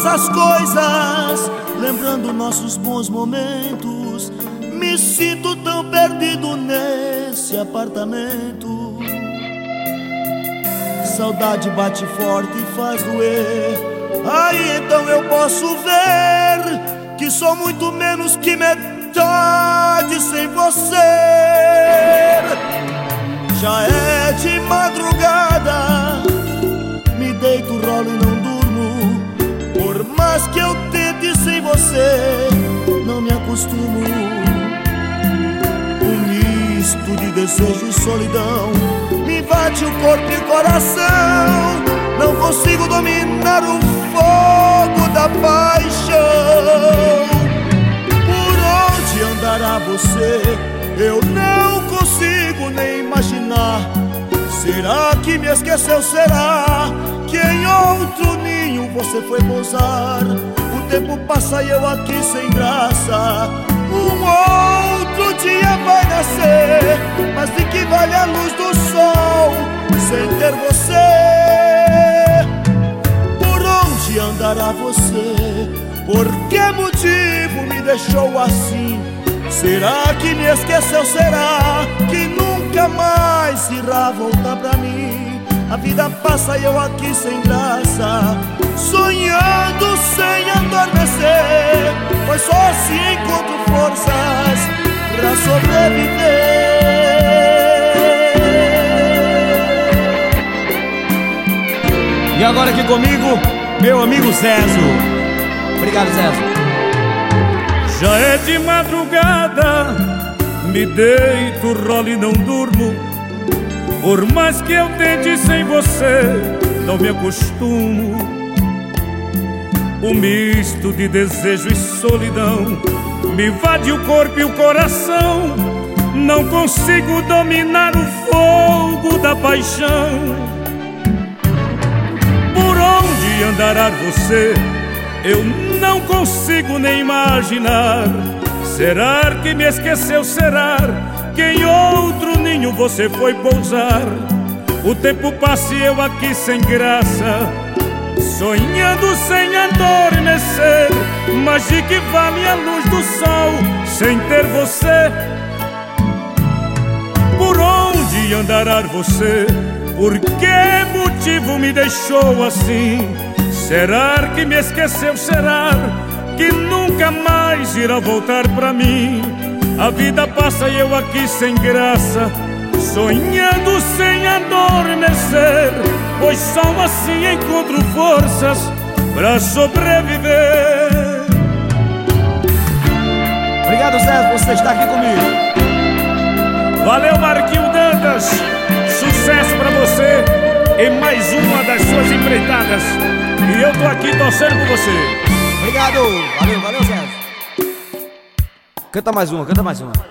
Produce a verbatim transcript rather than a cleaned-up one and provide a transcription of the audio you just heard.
essas coisas, lembrando nossos bons momentos. Me sinto tão perdido nesse apartamento. Saudade bate forte e faz doer. Aí então eu posso ver que sou muito menos que metade sem você. Já é de madrugada, me deito, rolo e não durmo. Por mais que eu tente sem você, não me acostumo. Um misto de desejo e solidão me invade o corpo e o coração. Não consigo dominar o fogo da paixão. Por onde andará você? Eu não consigo nem imaginar. Será que me esqueceu? Será que em outro ninho você foi pousar? O tempo passa e eu aqui sem graça. Um outro dia vai nascer, mas de que vale a luz do sol sem ter você? Por onde andará você? Por que motivo me deixou assim? Será que me esqueceu? Será que nunca mais irá voltar pra mim? A vida passa e eu aqui sem graça, sonhando sem adormecer, pois só assim encontro forças pra sobreviver. E agora aqui comigo, meu amigo Zezo. Obrigado, Zezo. Já é de madrugada, me deito, rolo e não durmo. Por mais que eu tente sem você, não me acostumo. Um misto de desejo e solidão me invade o corpo e o coração. Não consigo dominar o fogo da paixão. Por onde andará você? Eu não consigo nem imaginar. Será que me esqueceu? Será que em outro ninho você foi pousar? O tempo passa e eu aqui sem graça, sonhando sem adormecer. Mas de que vale a luz do sol sem ter você? Por onde andará você? Por que motivo me deixou assim? Será que me esqueceu? Será que nunca mais irá voltar pra mim? A vida passa e eu aqui sem graça, sonhando sem adormecer, pois só assim encontro forças pra sobreviver. Obrigado, Zezo, por você estar aqui comigo. Valeu, Marquinho Dantas. Sucesso pra você em mais uma das suas empreitadas. E eu tô aqui torcendo por você. Obrigado, valeu, valeu, Zezo. Canta mais uma, canta mais uma.